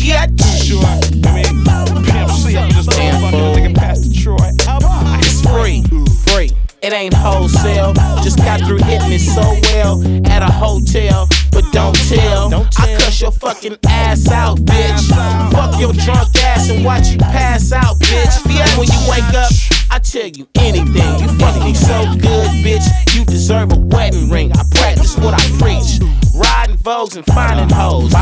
Too short. I mean, Pimp C, I'm just motherfucking thinking past Detroit. It's free. It ain't wholesale. Just got through hitting it so well at a hotel, but don't tell. I cuss your fucking ass out, bitch. Fuck your drunk ass and watch you pass out, bitch. And when you wake up, I tell you anything. You fuck me so good, bitch. You deserve a wedding ring. I practice what I preach. Riding Vogues and finding hoes.